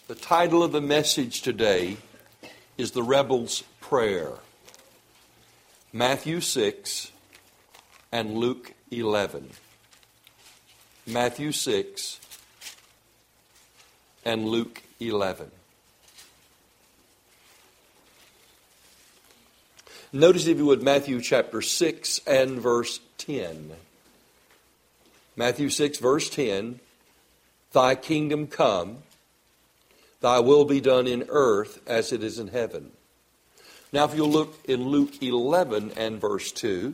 The title of the message today is The Rebel's Prayer. Matthew 6 and Luke 11. Matthew 6 and Luke 11. Notice, if you would, Matthew chapter 6 and verse 10. Matthew 6 verse 10. Thy kingdom come, thy will be done in earth as it is in heaven. Now if you'll look in Luke 11 and verse 2.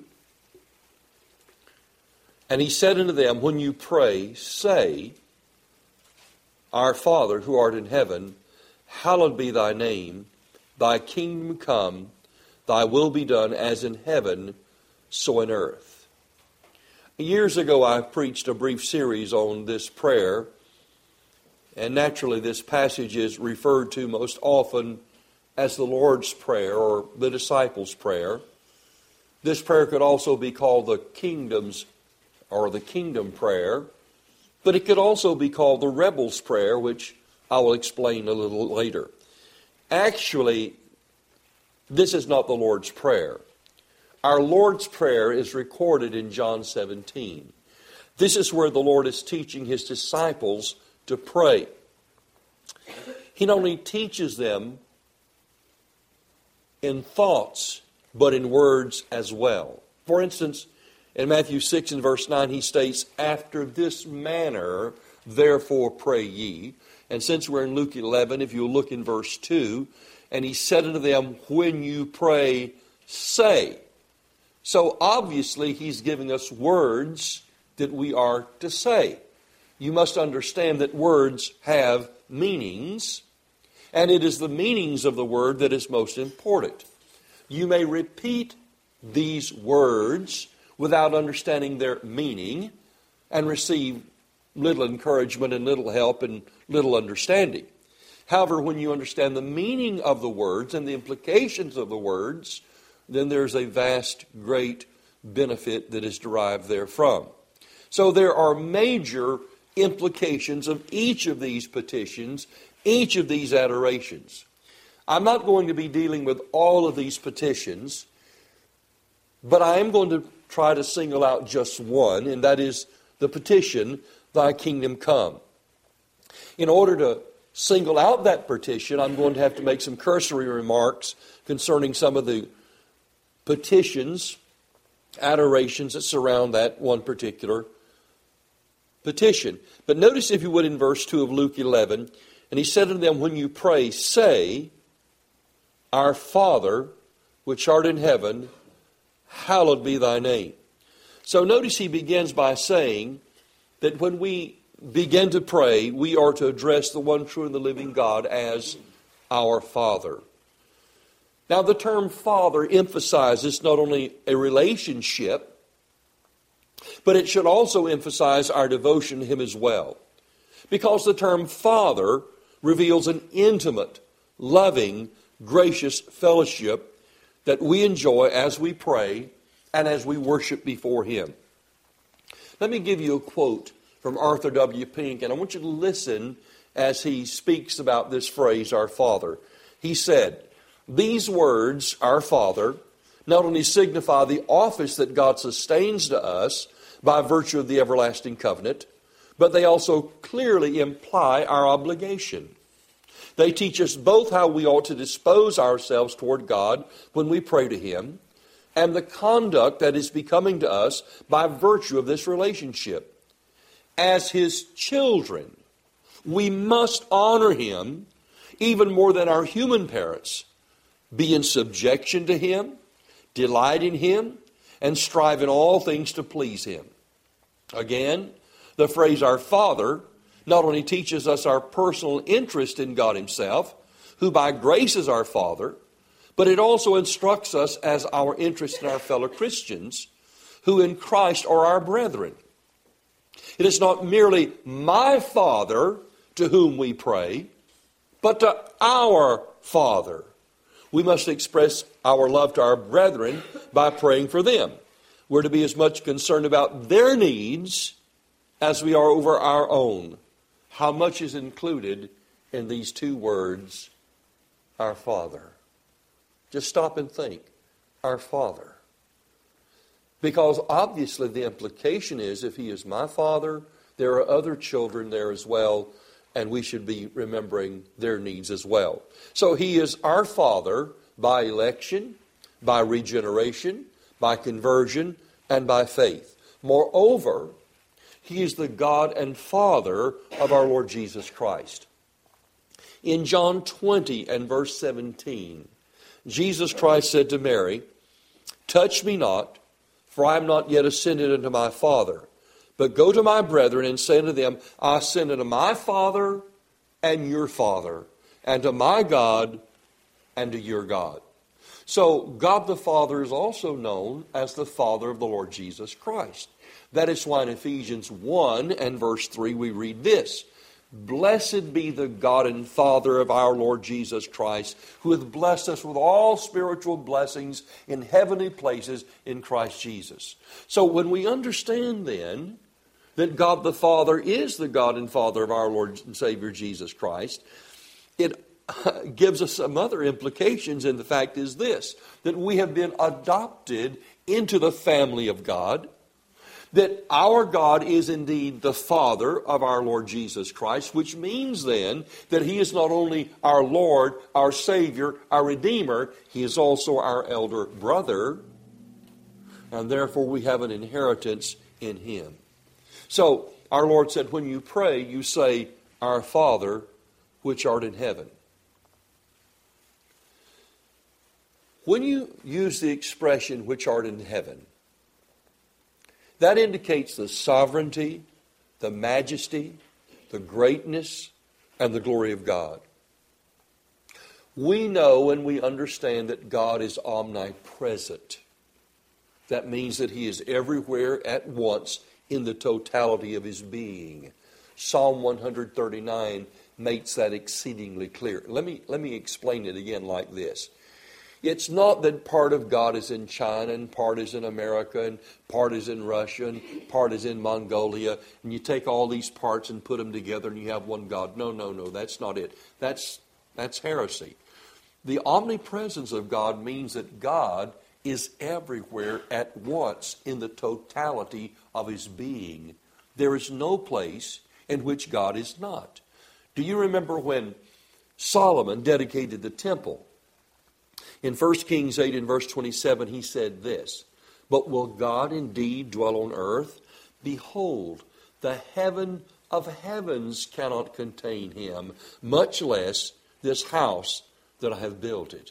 And he said unto them, when you pray, say, Our Father who art in heaven, hallowed be thy name. Thy kingdom come, thy will be done as in heaven, so in earth. Years ago I preached a brief series on this prayer. And naturally, this passage is referred to most often as the Lord's Prayer or the disciples' prayer. This prayer could also be called the kingdom's or the kingdom prayer, but it could also be called the rebel's prayer, which I will explain a little later. Actually, this is not the Lord's Prayer. Our Lord's Prayer is recorded in John 17. This is where the Lord is teaching His disciples to pray. He not only teaches them in thoughts, but in words as well. For instance, in Matthew 6 and verse 9, He states, After this manner, therefore pray ye. And since we're in Luke 11, if you look in verse 2, and He said unto them, When you pray, say. So obviously He's giving us words that we are to say. You must understand that words have meanings, and it is the meanings of the word that is most important. You may repeat these words without understanding their meaning and receive little encouragement and little help and little understanding. However, when you understand the meaning of the words and the implications of the words, then there's a vast, great benefit that is derived therefrom. So there are major implications of each of these petitions, each of these adorations. I'm not going to be dealing with all of these petitions, but I am going to try to single out just one, and that is the petition, Thy kingdom come. In order to single out that petition, I'm going to have to make some cursory remarks concerning some of the petitions, adorations that surround that one particular petition. But notice, if you would, in verse 2 of Luke 11, and He said unto them, When you pray, say, Our Father, which art in heaven, hallowed be thy name. So notice He begins by saying that when we begin to pray, we are to address the one true and the living God as our Father. Now the term Father emphasizes not only a relationship, but it should also emphasize our devotion to Him as well. Because the term Father reveals an intimate, loving, gracious fellowship that we enjoy as we pray and as we worship before Him. Let me give you a quote from Arthur W. Pink, and I want you to listen as he speaks about this phrase, Our Father. He said, These words, Our Father, not only signify the office that God sustains to us by virtue of the everlasting covenant, but they also clearly imply our obligation. They teach us both how we ought to dispose ourselves toward God when we pray to Him, and the conduct that is becoming to us by virtue of this relationship. As His children, we must honor Him even more than our human parents, be in subjection to Him, delight in Him, and strive in all things to please Him. Again, the phrase Our Father not only teaches us our personal interest in God Himself, who by grace is our Father, but it also instructs us as our interest in our fellow Christians, who in Christ are our brethren. It is not merely my Father to whom we pray, but to our Father. We must express our love to our brethren by praying for them. We're to be as much concerned about their needs as we are over our own. How much is included in these two words, our Father? Just stop and think. Our Father. Because obviously the implication is if He is my Father, there are other children there as well, and we should be remembering their needs as well. So He is our Father by election, by regeneration, by conversion, and by faith. Moreover, He is the God and Father of our Lord Jesus Christ. In John 20 and verse 17, Jesus Christ said to Mary, "Touch me not, for I am not yet ascended unto my Father. But go to my brethren and say unto them, I ascend unto my Father and your Father, and to my God and to your God." So God the Father is also known as the Father of the Lord Jesus Christ. That is why in Ephesians 1 and verse 3 we read this, "Blessed be the God and Father of our Lord Jesus Christ, who hath blessed us with all spiritual blessings in heavenly places in Christ Jesus." So when we understand then that God the Father is the God and Father of our Lord and Savior Jesus Christ, it gives us some other implications, and the fact is this, that we have been adopted into the family of God, that our God is indeed the Father of our Lord Jesus Christ, which means then that He is not only our Lord, our Savior, our Redeemer, He is also our elder brother, and therefore we have an inheritance in Him. So, our Lord said, when you pray, you say, "Our Father, which art in heaven." When you use the expression, "which art in heaven," that indicates the sovereignty, the majesty, the greatness, and the glory of God. We know and we understand that God is omnipresent. That means that He is everywhere at once in the totality of His being. Psalm 139 makes that exceedingly clear. Let me explain it again like this. It's not that part of God is in China and part is in America and part is in Russia and part is in Mongolia, and you take all these parts and put them together and you have one God. No, that's not it. That's heresy. The omnipresence of God means that God is everywhere at once in the totality of His being. There is no place in which God is not. Do you remember when Solomon dedicated the temple? In 1 Kings 8 and verse 27, he said this, "But will God indeed dwell on earth? Behold, the heaven of heavens cannot contain Him, much less this house that I have built it."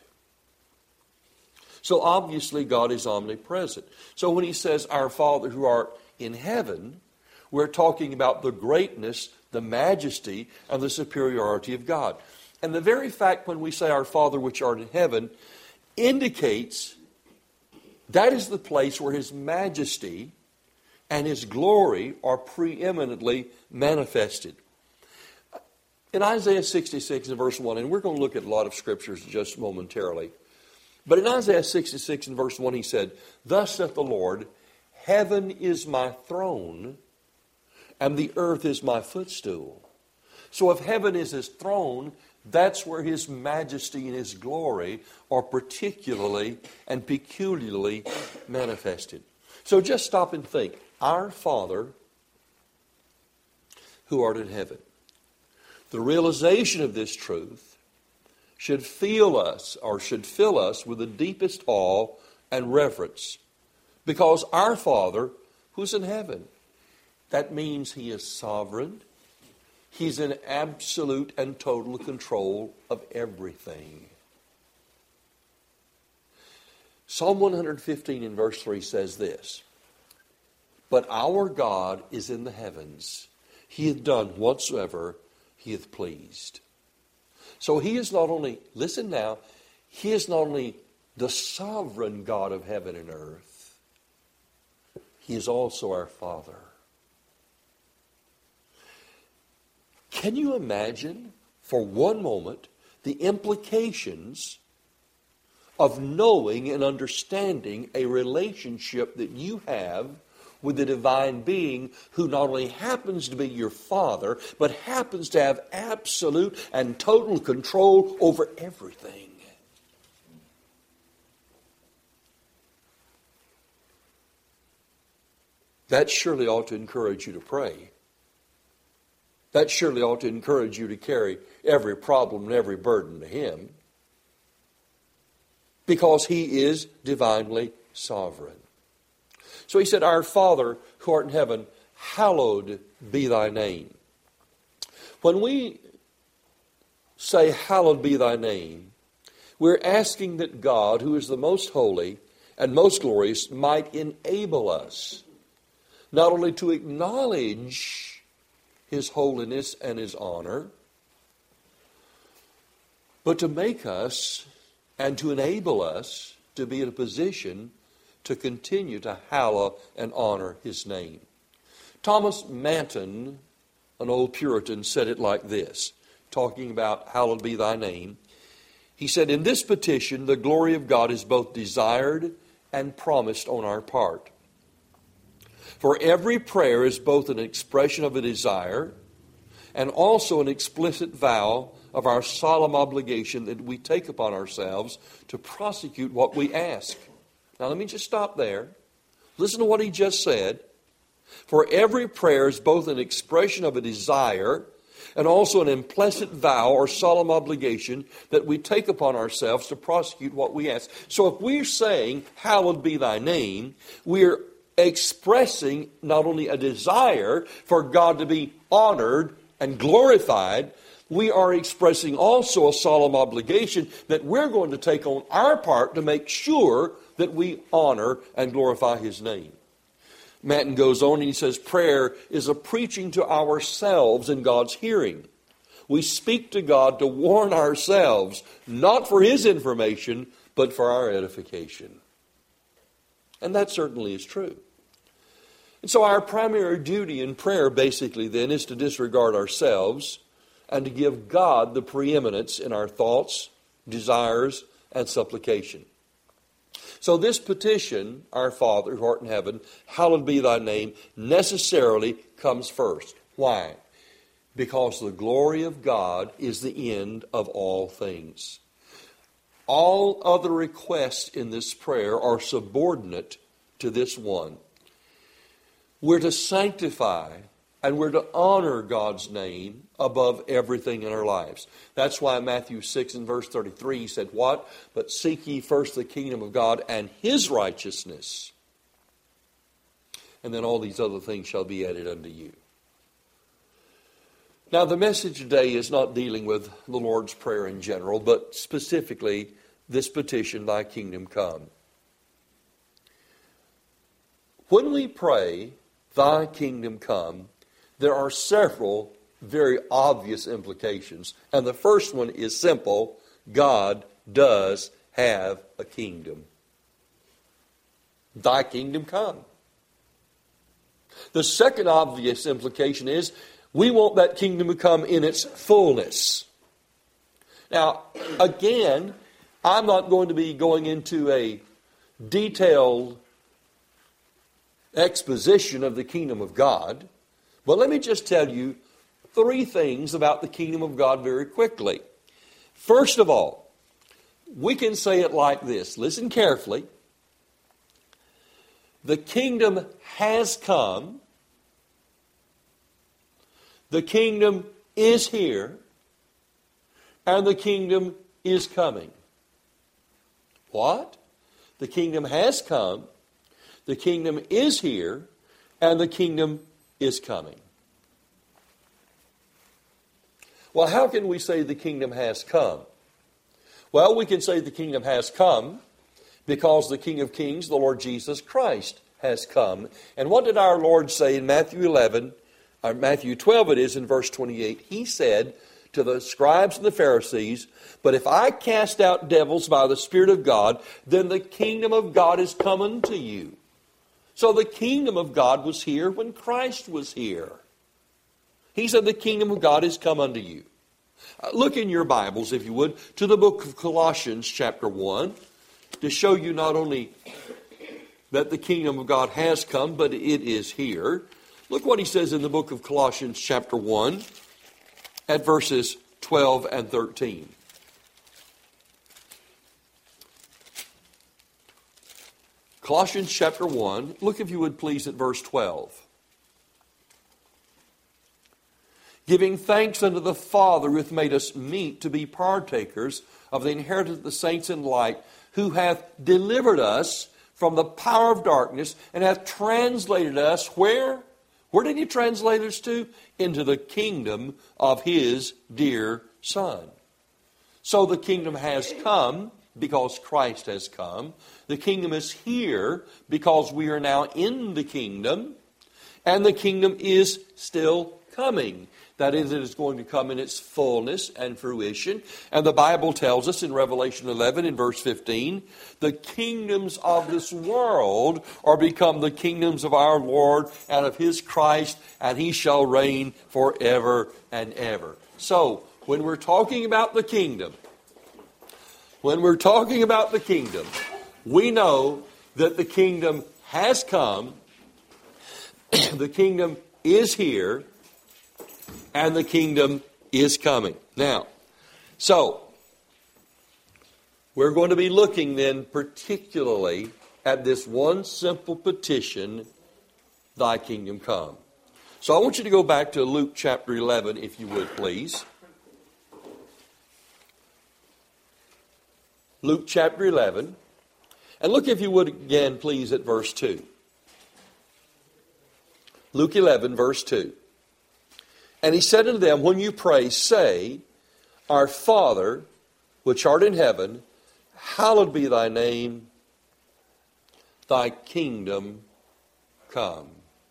So obviously God is omnipresent. So when He says, "Our Father who art in heaven," we're talking about the greatness, the majesty, and the superiority of God. And the very fact when we say, "Our Father which art in heaven," indicates that is the place where His majesty and His glory are preeminently manifested. In Isaiah 66 and verse 1, and we're going to look at a lot of scriptures just momentarily, but in Isaiah 66 and verse 1 he said, "Thus saith the Lord, heaven is my throne, and the earth is my footstool." So if heaven is His throne, that's where His majesty and His glory are particularly and peculiarly manifested. So just stop and think. Our Father who art in heaven. The realization of this truth should fill us with the deepest awe and reverence. Because our Father who's in heaven, that means He is sovereign. He's in absolute and total control of everything. Psalm 115 in verse 3 says this, "But our God is in the heavens. He hath done whatsoever He hath pleased." So He is not only, listen now, He is not only the sovereign God of heaven and earth, He is also our Father. Can you imagine for one moment the implications of knowing and understanding a relationship that you have with the divine being who not only happens to be your Father, but happens to have absolute and total control over everything. That surely ought to encourage you to pray. That surely ought to encourage you to carry every problem and every burden to Him, because He is divinely sovereign. So He said, Our Father who art in heaven, hallowed be thy name. When we say, hallowed be thy name, we're asking that God, who is the most holy and most glorious, might enable us not only to acknowledge His holiness and His honor, but to make us and to enable us to be in a position to continue to hallow and honor His name. Thomas Manton, an old Puritan, said it like this, talking about hallowed be thy name. He said, in this petition, the glory of God is both desired and promised on our part. For every prayer is both an expression of a desire and also an explicit vow of our solemn obligation that we take upon ourselves to prosecute what we ask. Now let me just stop there. Listen to what he just said. For every prayer is both an expression of a desire and also an implicit vow or solemn obligation that we take upon ourselves to prosecute what we ask. So if we're saying, hallowed be thy name, we're expressing not only a desire for God to be honored and glorified, we are expressing also a solemn obligation that we're going to take on our part to make sure that we honor and glorify His name. Manton goes on and he says, prayer is a preaching to ourselves in God's hearing. We speak to God to warn ourselves, not for His information, but for our edification. And that certainly is true. And so our primary duty in prayer basically then is to disregard ourselves and to give God the preeminence in our thoughts, desires, and supplication. So this petition, Our Father who art in heaven, hallowed be thy name, necessarily comes first. Why? Because the glory of God is the end of all things. All other requests in this prayer are subordinate to this one. We're to sanctify and we're to honor God's name above everything in our lives. That's why Matthew 6 and verse 33 he said, what? But seek ye first the kingdom of God and His righteousness, and then all these other things shall be added unto you. Now the message today is not dealing with the Lord's Prayer in general, but specifically this petition, thy kingdom come. When we pray, thy kingdom come, there are several very obvious implications. And the first one is simple. God does have a kingdom. Thy kingdom come. The second obvious implication is we want that kingdom to come in its fullness. Now, again, I'm not going to be going into a detailed exposition of the kingdom of God, but let me just tell you three things about the kingdom of God very quickly. First of all, we can say it like this. Listen carefully. The kingdom has come. The kingdom is here. And the kingdom is coming. What? The kingdom has come. The kingdom is here. And the kingdom is coming. Well, how can we say the kingdom has come? Well, we can say the kingdom has come because the King of Kings, the Lord Jesus Christ, has come. And what did our Lord say in Matthew 12 it is, in verse 28? He said to the scribes and the Pharisees, but if I cast out devils by the Spirit of God, then the kingdom of God is come unto you. So the kingdom of God was here when Christ was here. He said the kingdom of God is come unto you. Look in your Bibles, if you would, to the book of Colossians chapter 1 to show you not only that the kingdom of God has come, but it is here. Look what he says in the book of Colossians chapter 1 at verses 12 and 13. Colossians chapter 1, look if you would please at verse 12. Giving thanks unto the Father who hath made us meet to be partakers of the inheritance of the saints in light, who hath delivered us from the power of darkness and hath translated us where? Where did he translate us to? Into the kingdom of his dear Son. So the kingdom has come because Christ has come. The kingdom is here because we are now in the kingdom. And the kingdom is still coming. That is, it is going to come in its fullness and fruition. And the Bible tells us in Revelation 11 in verse 15, the kingdoms of this world are become the kingdoms of our Lord and of his Christ, and he shall reign forever and ever. So, when we're talking about the kingdom, we know that the kingdom has come, the kingdom is here, and the kingdom is coming. Now, so, we're going to be looking then particularly at this one simple petition, thy kingdom come. So I want you to go back to Luke chapter 11, if you would, please. Luke chapter 11. And look, if you would, again, please, at verse 2. Luke 11, verse 2. And he said unto them, when you pray, say, Our Father, which art in heaven, hallowed be thy name, thy kingdom come.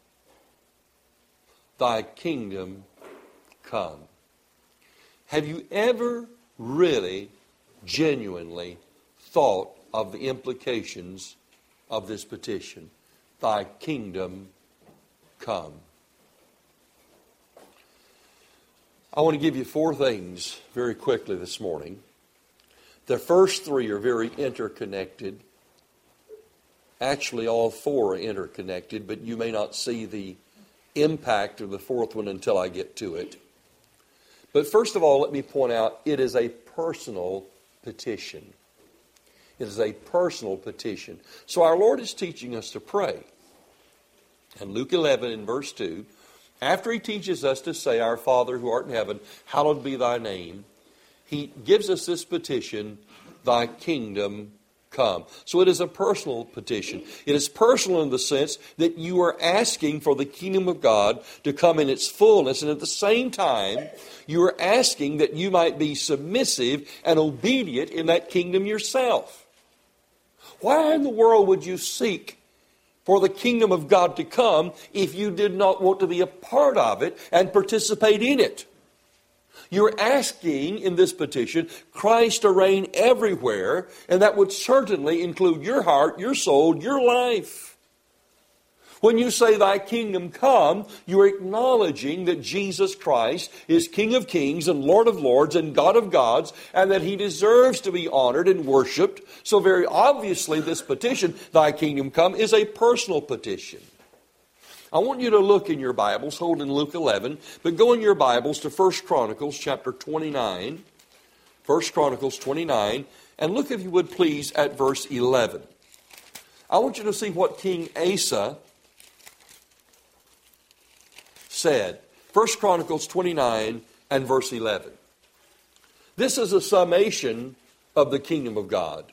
Thy kingdom come. Have you ever really, genuinely thought of the implications of this petition? Thy kingdom come. I want to give you 4 things very quickly this morning. The first 3 are very interconnected. Actually, all 4 are interconnected, but you may not see the impact of the 4th one until I get to it. But first of all, let me point out, it is a personal petition. It is a personal petition. So our Lord is teaching us to pray. And Luke 11 in verse 2, after he teaches us to say, Our Father who art in heaven, hallowed be thy name, he gives us this petition, thy kingdom come. So it is a personal petition. It is personal in the sense that you are asking for the kingdom of God to come in its fullness, and at the same time, you are asking that you might be submissive and obedient in that kingdom yourself. Why in the world would you seek for the kingdom of God to come if you did not want to be a part of it and participate in it? You're asking in this petition Christ to reign everywhere, and that would certainly include your heart, your soul, your life. When you say thy kingdom come, you're acknowledging that Jesus Christ is King of kings and Lord of lords and God of gods, and that he deserves to be honored and worshiped. So very obviously this petition, thy kingdom come, is a personal petition. I want you to look in your Bibles, hold in Luke 11, but go in your Bibles to 1 Chronicles chapter 29. 1 Chronicles 29, and look, if you would please, at verse 11. I want you to see what King Asa said. 1 Chronicles 29 and verse 11. This is a summation of the kingdom of God.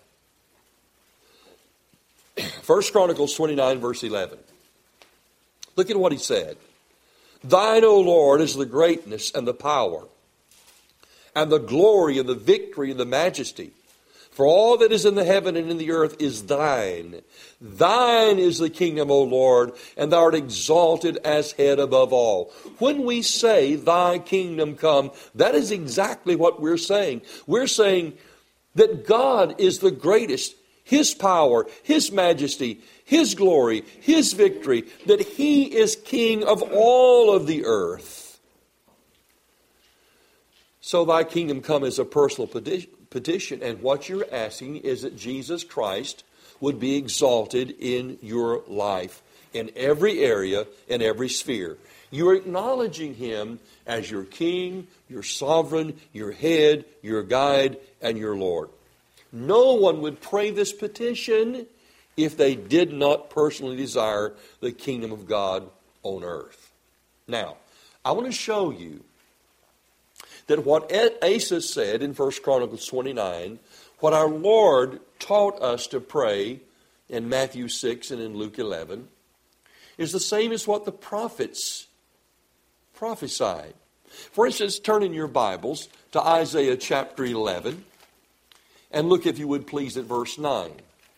1 Chronicles 29 verse 11. Look at what he said. Thine, O Lord, is the greatness and the power, and the glory and the victory and the majesty. For all that is in the heaven and in the earth is thine. Thine is the kingdom, O Lord, and thou art exalted as head above all. When we say, thy kingdom come, that is exactly what we're saying. We're saying that God is the greatest. His power, His majesty, His glory, His victory, that He is King of all of the earth. So thy kingdom come is a personal petition, and what you're asking is that Jesus Christ would be exalted in your life, in every area, in every sphere. You're acknowledging Him as your King, your Sovereign, your Head, your Guide, and your Lord. No one would pray this petition if they did not personally desire the kingdom of God on earth. Now, I want to show you that what Asa said in 1 Chronicles 29, what our Lord taught us to pray in Matthew 6 and in Luke 11, is the same as what the prophets prophesied. For instance, turn in your Bibles to Isaiah chapter 11 and look, if you would please, at verse 9.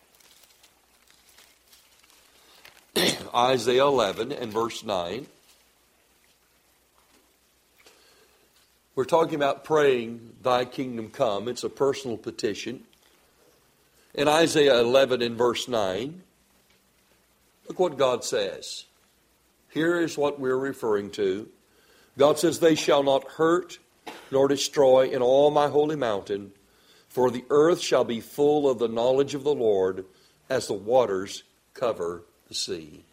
Isaiah 11 and verse 9. We're talking about praying, Thy kingdom come. It's a personal petition. In Isaiah 11 and verse 9, look what God says. Here is what we're referring to. God says, They shall not hurt nor destroy in all my holy mountain, for the earth shall be full of the knowledge of the Lord as the waters cover the sea.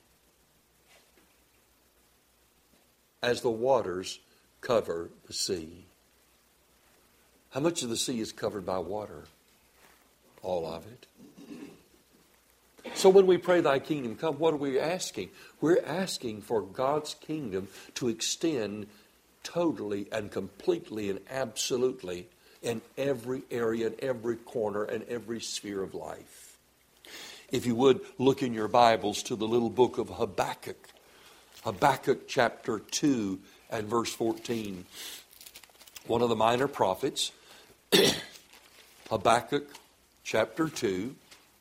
As the waters cover the sea. How much of the sea is covered by water? All of it. So when we pray, Thy kingdom come, what are we asking? We're asking for God's kingdom to extend totally and completely and absolutely in every area, in every corner, and every sphere of life. If you would, look in your Bibles to the little book of Habakkuk. Habakkuk chapter 2 and verse 14. One of the minor prophets. Habakkuk chapter 2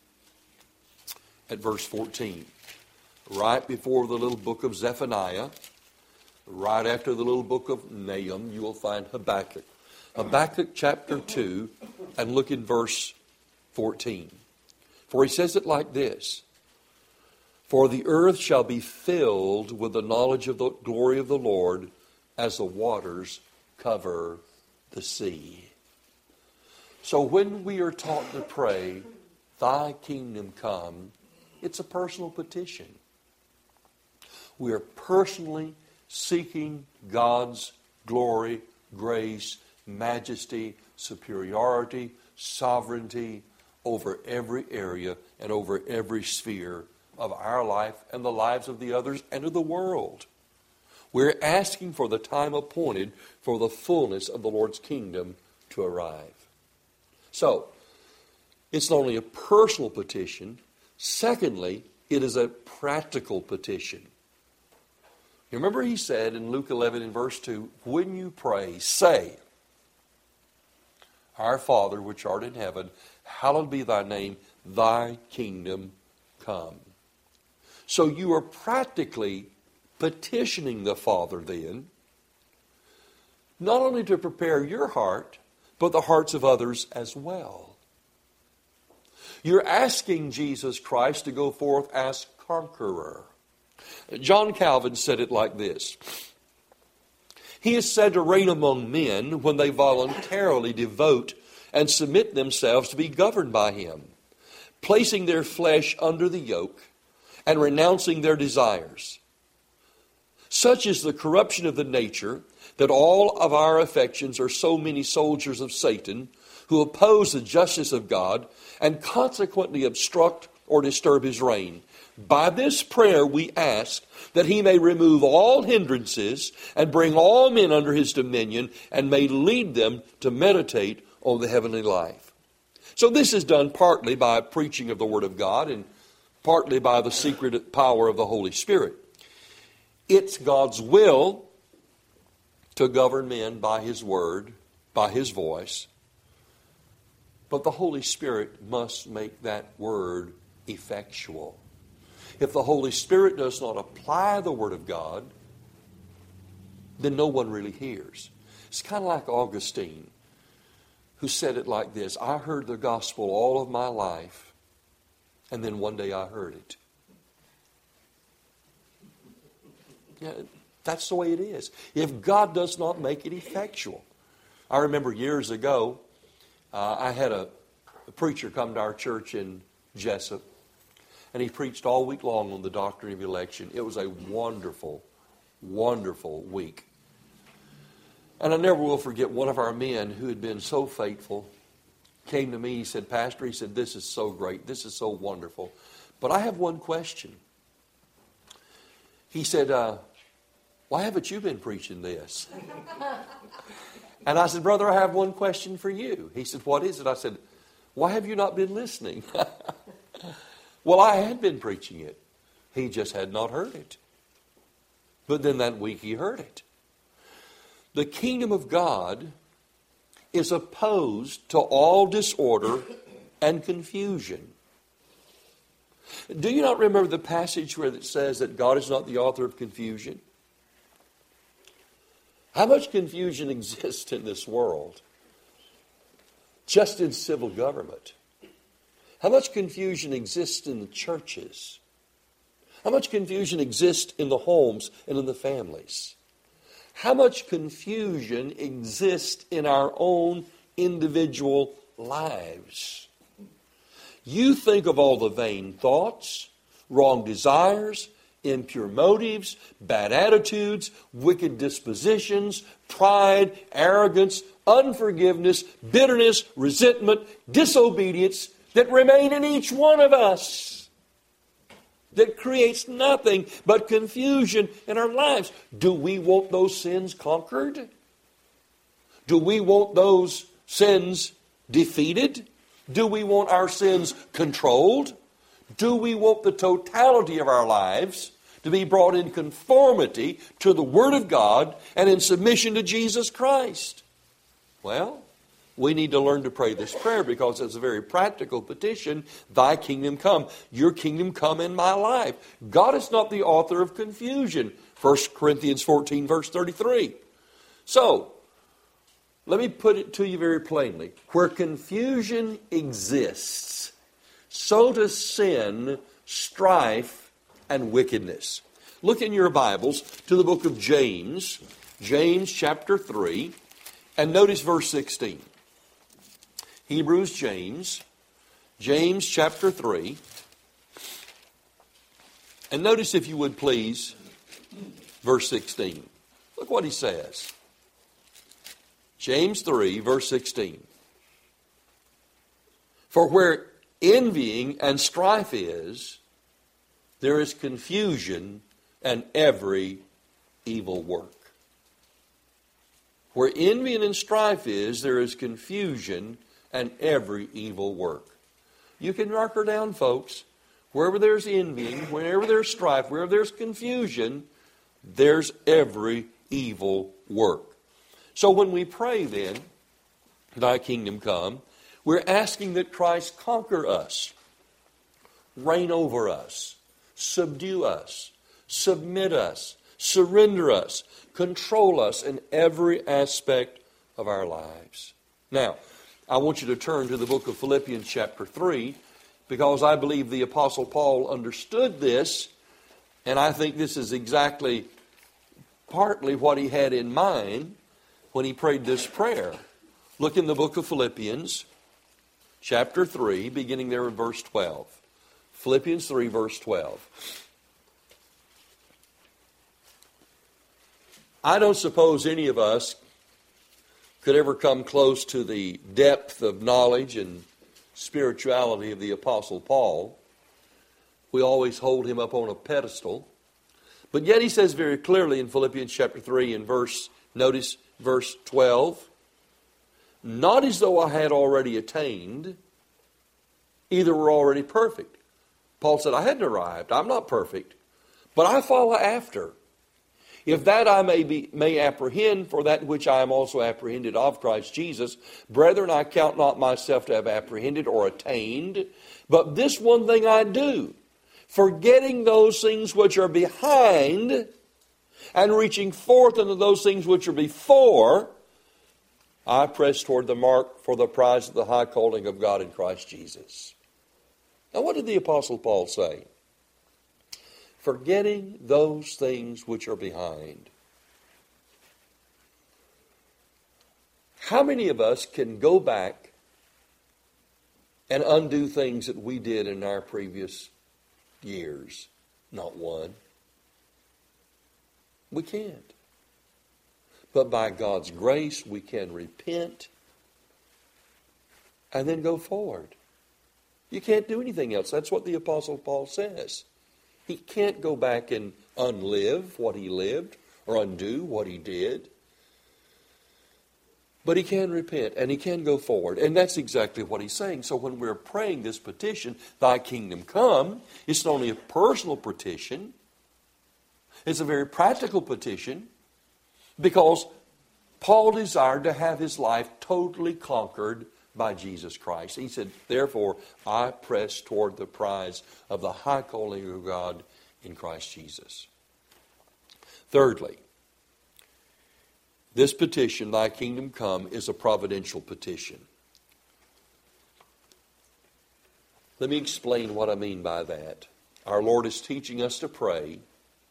at verse 14. Right before the little book of Zephaniah, right after the little book of Nahum, you will find Habakkuk. Habakkuk chapter 2, and look in verse 14. For he says it like this: For the earth shall be filled with the knowledge of the glory of the Lord as the waters cover the sea. So when we are taught to pray, Thy kingdom come, it's a personal petition. We are personally seeking God's glory, grace, majesty, superiority, sovereignty over every area and over every sphere of our life and the lives of the others and of the world. We're asking for the time appointed for the fullness of the Lord's kingdom to arrive. So, it's not only a personal petition. Secondly, it is a practical petition. You remember he said in Luke 11 in verse 2, when you pray, say, Our Father which art in heaven, hallowed be thy name, thy kingdom come. So you are practically petitioning the Father then, not only to prepare your heart, but the hearts of others as well. You're asking Jesus Christ to go forth as conqueror. John Calvin said it like this: He is said to reign among men when they voluntarily devote and submit themselves to be governed by Him, placing their flesh under the yoke and renouncing their desires. Such is the corruption of the nature that all of our affections are so many soldiers of Satan who oppose the justice of God and consequently obstruct or disturb His reign. By this prayer we ask that He may remove all hindrances and bring all men under His dominion and may lead them to meditate on the heavenly life. So this is done partly by preaching of the Word of God and partly by the secret power of the Holy Spirit. It's God's will to govern men by His Word, by His voice. But the Holy Spirit must make that Word effectual. If the Holy Spirit does not apply the Word of God, then no one really hears. It's kind of like Augustine, who said it like this: I heard the gospel all of my life, and then one day I heard it. Yeah, that's the way it is. If God does not make it effectual. I remember years ago, I had a preacher come to our church in Jessup, and he preached all week long on the doctrine of election. It was a wonderful, wonderful week. And I never will forget one of our men who had been so faithful came to me. He said, Pastor, he said, this is so great. This is so wonderful. But I have one question. He said, why haven't you been preaching this? And I said, brother, I have one question for you. He said, what is it? I said, why have you not been listening? Well, I had been preaching it. He just had not heard it. But then that week he heard it. The kingdom of God is opposed to all disorder and confusion. Do you not remember the passage where it says that God is not the author of confusion? How much confusion exists in this world? Just in civil government. How much confusion exists in the churches? How much confusion exists in the homes and in the families? How much confusion exists in our own individual lives? You think of all the vain thoughts, wrong desires, impure motives, bad attitudes, wicked dispositions, pride, arrogance, unforgiveness, bitterness, resentment, disobedience that remain in each one of us, that creates nothing but confusion in our lives. Do we want those sins conquered? Do we want those sins defeated? Do we want our sins controlled? Do we want the totality of our lives to be brought in conformity to the Word of God and in submission to Jesus Christ? Well, we need to learn to pray this prayer because it's a very practical petition. Thy kingdom come. Your kingdom come in my life. God is not the author of confusion. 1 Corinthians 14, verse 33. So, let me put it to you very plainly. Where confusion exists, so does sin, strife, and wickedness. Look in your Bibles to the book of James, James chapter 3, and notice verse 16. Hebrews, James chapter 3. And notice, if you would please, verse 16. Look what he says. James 3, verse 16. For where envying and strife is, there is confusion and every evil work. Where envying and strife is, there is confusion and every evil work. You can mark her down, folks. Wherever there's envying, wherever there's strife, wherever there's confusion, there's every evil work. So when we pray then, thy kingdom come, we're asking that Christ conquer us, reign over us, subdue us, submit us, surrender us, control us in every aspect of our lives. Now, I want you to turn to the book of Philippians chapter 3, because I believe the Apostle Paul understood this, and I think this is exactly partly what he had in mind when he prayed this prayer. Look in the book of Philippians chapter 3, beginning there in verse 12. Philippians 3, verse 12. I don't suppose any of us could ever come close to the depth of knowledge and spirituality of the Apostle Paul. We always hold him up on a pedestal. But yet he says very clearly in Philippians chapter 3 and notice verse 12, not as though I had already attained, either were already perfect. Paul said, I hadn't arrived. I'm not perfect, but I follow after. If that I may apprehend for that which I am also apprehended of Christ Jesus, brethren, I count not myself to have apprehended or attained, but this one thing I do, forgetting those things which are behind and reaching forth unto those things which are before, I press toward the mark for the prize of the high calling of God in Christ Jesus. Now, what did the Apostle Paul say? Forgetting those things which are behind. How many of us can go back and undo things that we did in our previous years. Not one. We can't. But by God's grace, we can repent and then go forward. You can't do anything else. That's what the Apostle Paul says. He can't go back and unlive what he lived or undo what he did. But he can repent and he can go forward. And that's exactly what he's saying. So when we're praying this petition, Thy kingdom come, it's not only a personal petition, it's a very practical petition, because Paul desired to have his life totally conquered by Jesus Christ. He said, therefore, I press toward the prize of the high calling of God in Christ Jesus. Thirdly, this petition, Thy kingdom come, is a providential petition. Let me explain what I mean by that. Our Lord is teaching us to pray,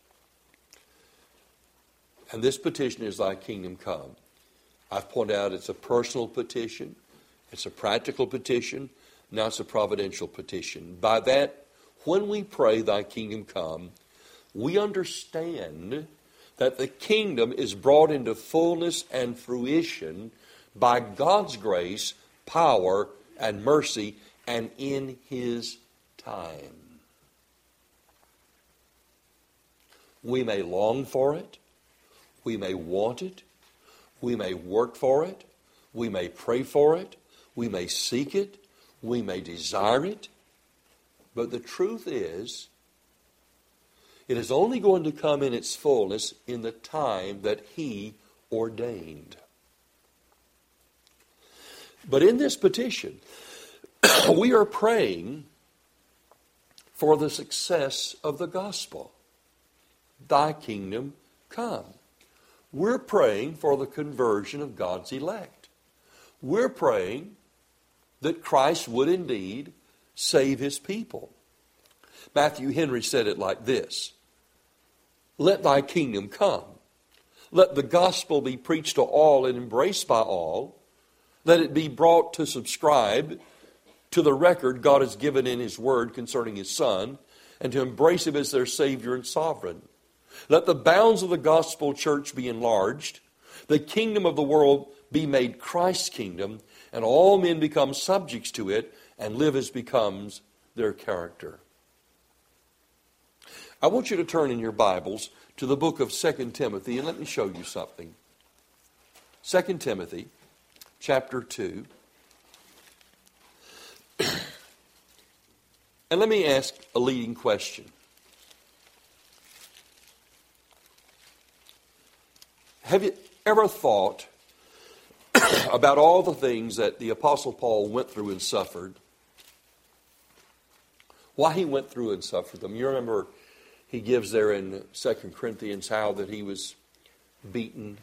and this petition is Thy kingdom come. I've pointed out it's a personal petition, it's a practical petition, now it's a providential petition. By that, when we pray Thy kingdom come, we understand that the kingdom is brought into fullness and fruition by God's grace, power, and mercy, and in His time. We may long for it, we may want it, we may work for it, we may pray for it, we may seek it, we may desire it, but the truth is, it is only going to come in its fullness in the time that He ordained. But in this petition, we are praying for the success of the gospel. Thy kingdom come. We're praying for the conversion of God's elect. We're praying that Christ would indeed save His people. Matthew Henry said it like this: let Thy kingdom come. Let the gospel be preached to all and embraced by all. Let it be brought to subscribe to the record God has given in His Word concerning His Son, and to embrace Him as their Savior and Sovereign. Let the bounds of the gospel church be enlarged, the kingdom of the world be made Christ's kingdom, and all men become subjects to it and live as becomes their character. I want you to turn in your Bibles to the book of 2 Timothy, and let me show you something. 2 Timothy, chapter 2. And let me ask a leading question. Have you ever thought about all the things that the Apostle Paul went through and suffered? Why he went through and suffered them? You remember he gives there in 2 Corinthians how that he was beaten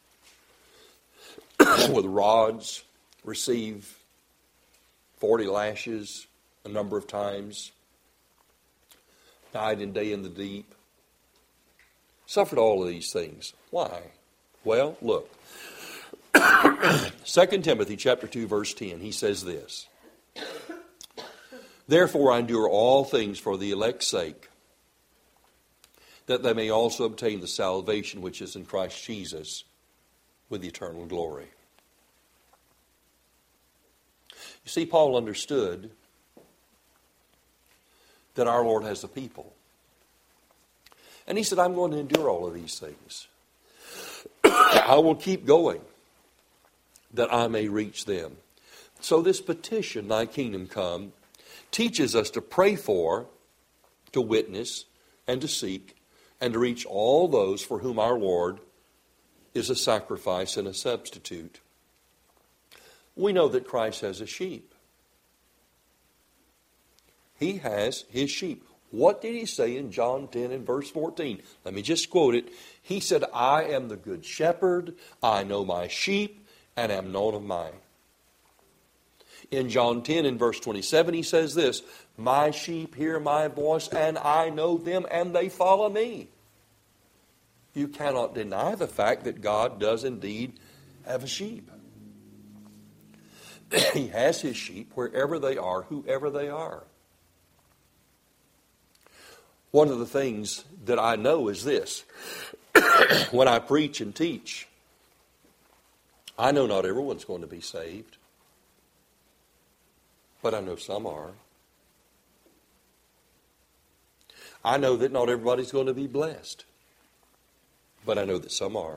with rods, received 40 lashes a number of times, died in day in the deep, suffered all of these things. Why? Well, look. 2 Timothy chapter 2, verse 10, he says this: therefore I endure all things for the elect's sake, that they may also obtain the salvation which is in Christ Jesus with eternal glory. You see, Paul understood that our Lord has a people. And he said, I'm going to endure all of these things. I will keep going that I may reach them. So this petition, Thy kingdom come, teaches us to pray for, to witness, and to seek, and to reach all those for whom our Lord is a sacrifice and a substitute. We know that Christ has a sheep. He has His sheep. What did He say in John 10 and verse 14? Let me just quote it. He said, I am the good shepherd. I know my sheep and am known of mine. In John 10 and verse 27, He says this: my sheep hear my voice, and I know them, and they follow me. You cannot deny the fact that God does indeed have a sheep. He has his sheep wherever they are, whoever they are. One of the things that I know is this. When I preach and teach, I know not everyone's going to be saved, but I know some are. I know that not everybody's going to be blessed, but I know that some are.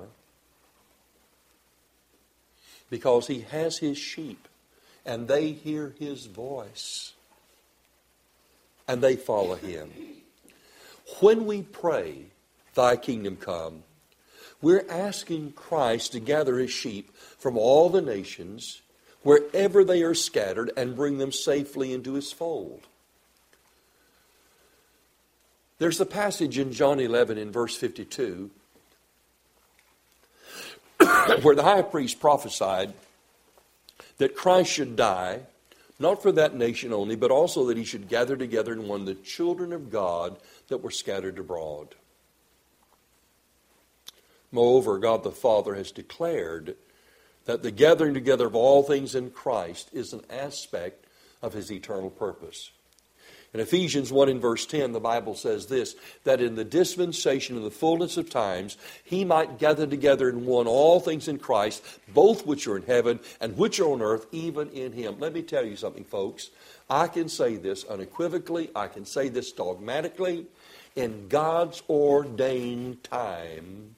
Because he has his sheep, and they hear his voice, and they follow him. When we pray, thy kingdom come, we're asking Christ to gather his sheep from all the nations, wherever they are scattered, and bring them safely into his fold. There's a passage in John 11 in verse 52 where the high priest prophesied that Christ should die, not for that nation only, but also that he should gather together in one the children of God that were scattered abroad. Moreover, God the Father has declared that the gathering together of all things in Christ is an aspect of his eternal purpose. In Ephesians 1 in verse 10, the Bible says this, that in the dispensation of the fullness of times, he might gather together in one all things in Christ, both which are in heaven and which are on earth, even in him. Let me tell you something, folks. I can say this unequivocally. I can say this dogmatically. In God's ordained time,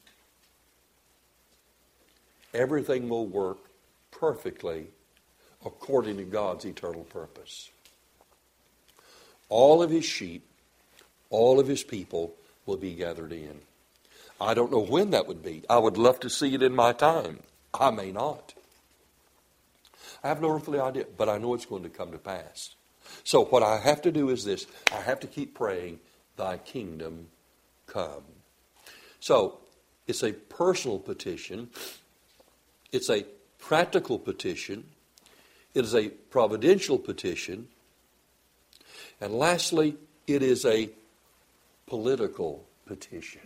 everything will work perfectly according to God's eternal purpose. All of his sheep, all of his people will be gathered in. I don't know when that would be. I would love to see it in my time. I may not. I have no earthly idea, but I know it's going to come to pass. So what I have to do is this. I have to keep praying, thy kingdom come. So it's a personal petition. It's a practical petition. It is a providential petition. And lastly, it is a political petition.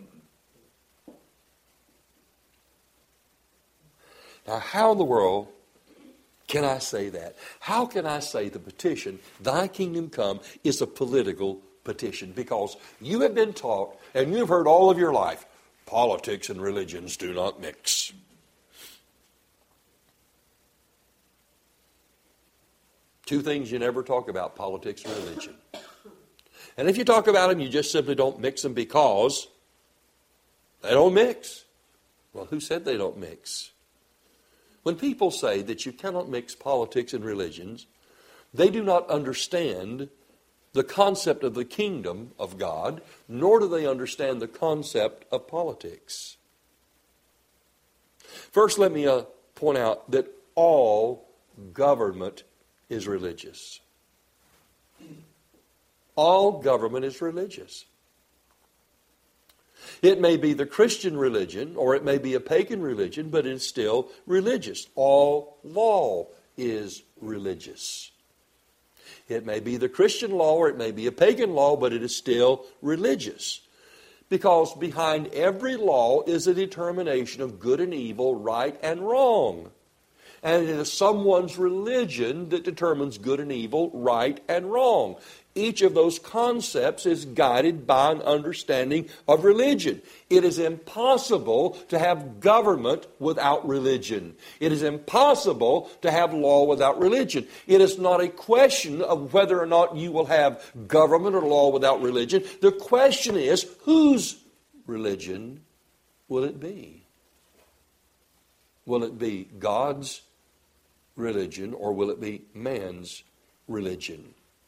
Now, how in the world can I say that? How can I say the petition, thy kingdom come, is a political petition? Because you have been taught, and you've heard all of your life, politics and religions do not mix. Two things you never talk about, politics and religion. And if you talk about them, you just simply don't mix them because they don't mix. Well, who said they don't mix? When people say that you cannot mix politics and religions, they do not understand the concept of the kingdom of God, nor do they understand the concept of politics. First, let me point out that all government is religious. All government is religious. It may be the Christian religion or it may be a pagan religion, but it's still religious. All law is religious. It may be the Christian law or it may be a pagan law, but it is still religious. Because behind every law is a determination of good and evil, right and wrong. And it is someone's religion that determines good and evil, right and wrong. Each of those concepts is guided by an understanding of religion. It is impossible to have government without religion. It is impossible to have law without religion. It is not a question of whether or not you will have government or law without religion. The question is, whose religion will it be? Will it be God's religion or will it be man's religion?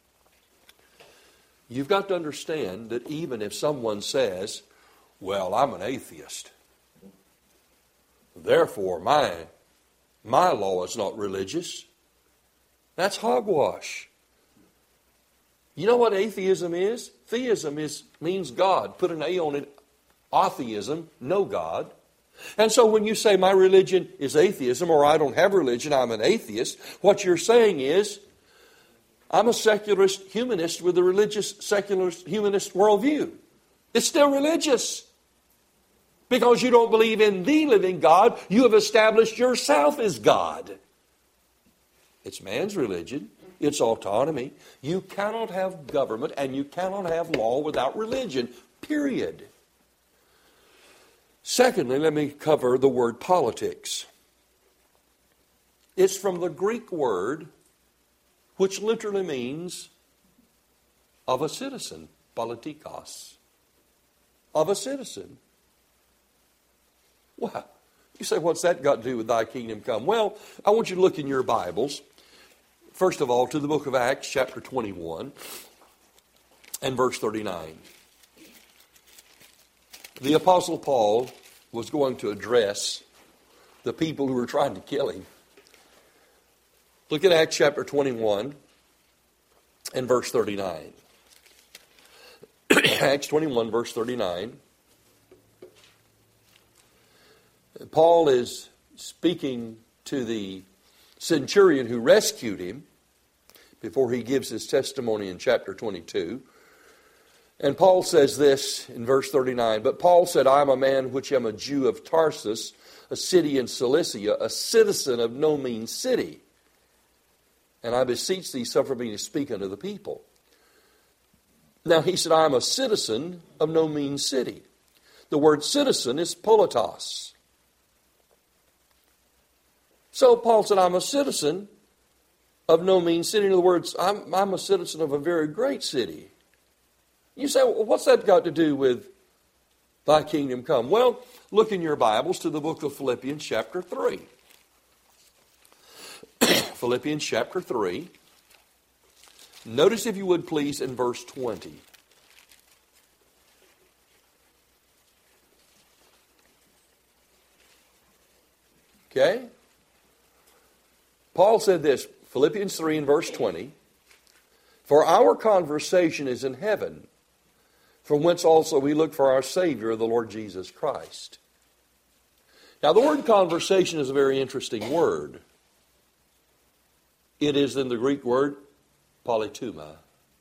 You've got to understand that even if someone says, well, I'm an atheist, therefore my law is not religious, that's hogwash. You know what atheism is? Theism means God. Put an A on it. Atheism, no God. And so when you say my religion is atheism or I don't have religion, I'm an atheist, what you're saying is, I'm a secularist humanist with a religious secularist humanist worldview. It's still religious. Because you don't believe in the living God, you have established yourself as God. It's man's religion. It's autonomy. You cannot have government and you cannot have law without religion, period. Secondly, let me cover the word politics. It's from the Greek word, which literally means of a citizen, politikos, of a citizen. Well, you say, what's that got to do with thy kingdom come? Well, I want you to look in your Bibles, first of all, to the book of Acts, chapter 21, and verse 39. The Apostle Paul was going to address the people who were trying to kill him. Look at Acts chapter 21 and verse 39. Acts 21, verse 39. Paul is speaking to the centurion who rescued him before he gives his testimony in chapter 22. And Paul says this in verse 39, "But Paul said, I am a man which am a Jew of Tarsus, a city in Cilicia, a citizen of no mean city. And I beseech thee, suffer me to speak unto the people." Now he said, I am a citizen of no mean city. The word citizen is politos. So Paul said, I'm a citizen of no mean city. In other words, I'm a citizen of a very great city. You say, well, what's that got to do with thy kingdom come? Well, look in your Bibles to the book of Philippians chapter 3. Philippians chapter 3. Notice, if you would please, in verse 20. Okay? Paul said this, Philippians 3 and verse 20, "For our conversation is in heaven, from whence also we look for our Savior, the Lord Jesus Christ." Now, the word conversation is a very interesting word. It is in the Greek word polytuma.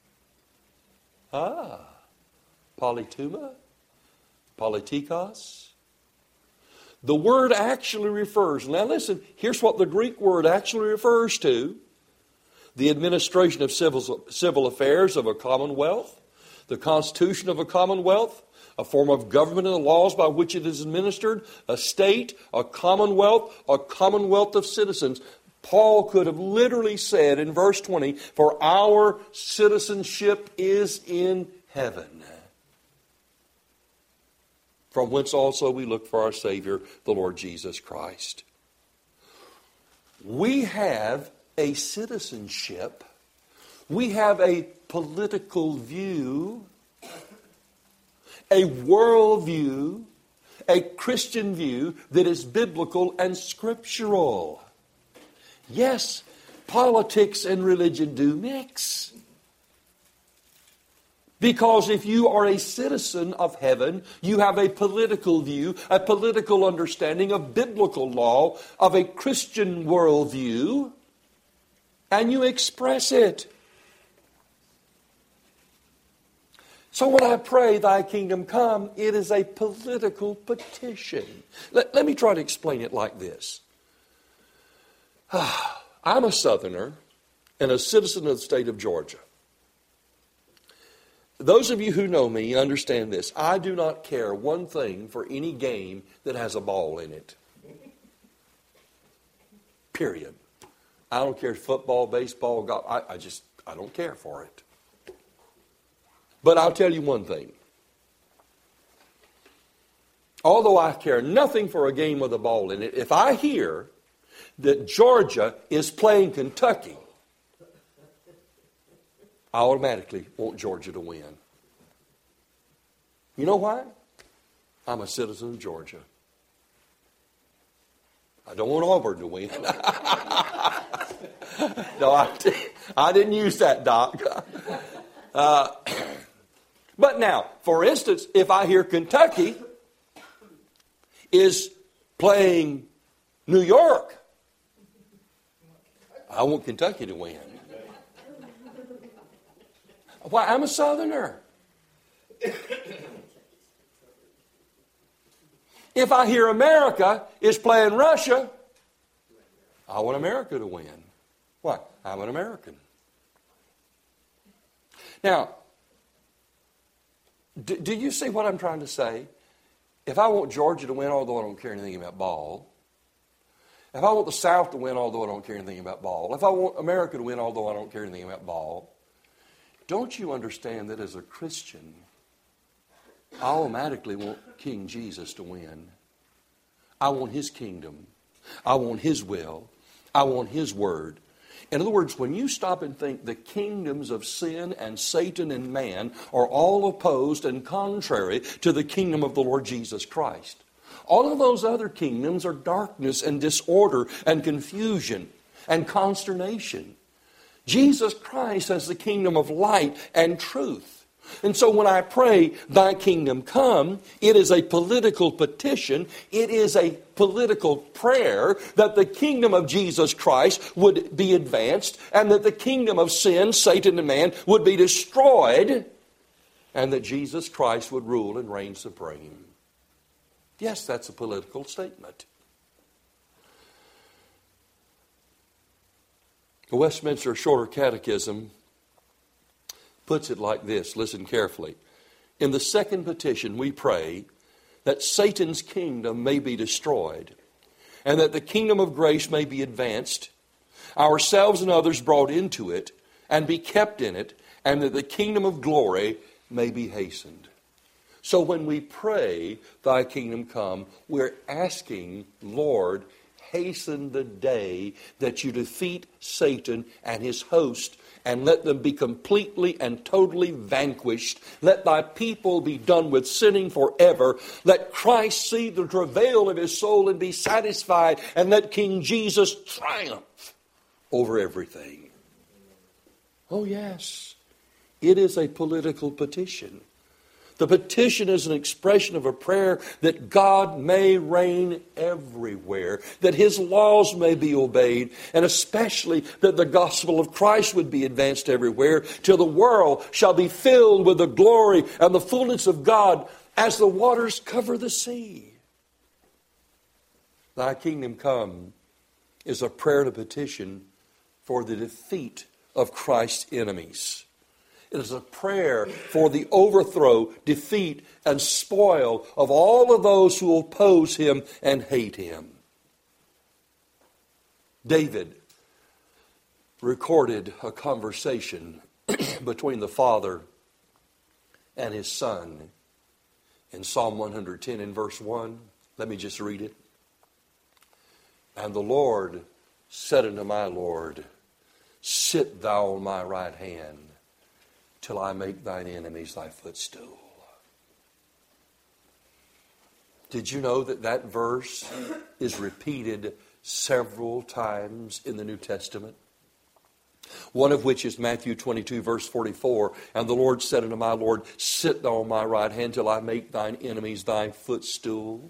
Polytuma? Politikos? The word actually refers, now listen, here's what the Greek word actually refers to: the administration of civil affairs of a commonwealth, the constitution of a commonwealth, a form of government and the laws by which it is administered, a state, a commonwealth of citizens. Paul could have literally said in verse 20, "For our citizenship is in heaven, from whence also we look for our Savior, the Lord Jesus Christ." We have a citizenship. We have a political view, a worldview, a Christian view that is biblical and scriptural. Yes, politics and religion do mix. Because if you are a citizen of heaven, you have a political view, a political understanding of biblical law, of a Christian worldview, and you express it. So when I pray, thy kingdom come, it is a political petition. Let me try to explain it like this. I'm a Southerner and a citizen of the state of Georgia. Those of you who know me understand this. I do not care one thing for any game that has a ball in it. Period. I don't care if football, baseball, golf. I don't care for it. But I'll tell you one thing. Although I care nothing for a game with a ball in it, if I hear that Georgia is playing Kentucky, I automatically want Georgia to win. You know why? I'm a citizen of Georgia. I don't want Auburn to win. No, I didn't use that, Doc. But now, for instance, if I hear Kentucky is playing New York, I want Kentucky to win. Why? I'm a Southerner. If I hear America is playing Russia, I want America to win. Why? I'm an American. Now, do you see what I'm trying to say? If I want Georgia to win, although I don't care anything about ball. If I want the South to win, although I don't care anything about ball. If I want America to win, although I don't care anything about ball. Don't you understand that as a Christian, I automatically want King Jesus to win. I want His kingdom. I want His will. I want His word. In other words, when you stop and think the kingdoms of sin and Satan and man are all opposed and contrary to the kingdom of the Lord Jesus Christ. All of those other kingdoms are darkness and disorder and confusion and consternation. Jesus Christ has the kingdom of light and truth. And so when I pray, thy kingdom come, it is a political petition. It is a political prayer that the kingdom of Jesus Christ would be advanced and that the kingdom of sin, Satan, and man would be destroyed and that Jesus Christ would rule and reign supreme. Yes, that's a political statement. The Westminster Shorter Catechism puts it like this. Listen carefully. In the second petition, we pray that Satan's kingdom may be destroyed and that the kingdom of grace may be advanced, ourselves and others brought into it and be kept in it, and that the kingdom of glory may be hastened. So when we pray, thy kingdom come, we're asking, Lord, hasten the day that you defeat Satan and his host and let them be completely and totally vanquished. Let thy people be done with sinning forever. Let Christ see the travail of his soul and be satisfied, and let King Jesus triumph over everything. Oh yes, it is a political petition. The petition is an expression of a prayer that God may reign everywhere, that His laws may be obeyed, and especially that the gospel of Christ would be advanced everywhere, till the world shall be filled with the glory and the fullness of God as the waters cover the sea. Thy kingdom come is a prayer and a petition for the defeat of Christ's enemies. It is a prayer for the overthrow, defeat, and spoil of all of those who oppose Him and hate Him. David recorded a conversation between the Father and His Son in Psalm 110 in verse 1. Let me just read it. And the Lord said unto my Lord, sit thou on my right hand, till I make thine enemies thy footstool. Did you know that that verse is repeated several times in the New Testament? One of which is Matthew 22, verse 44. And the Lord said unto my Lord, sit thou on my right hand, till I make thine enemies thy footstool.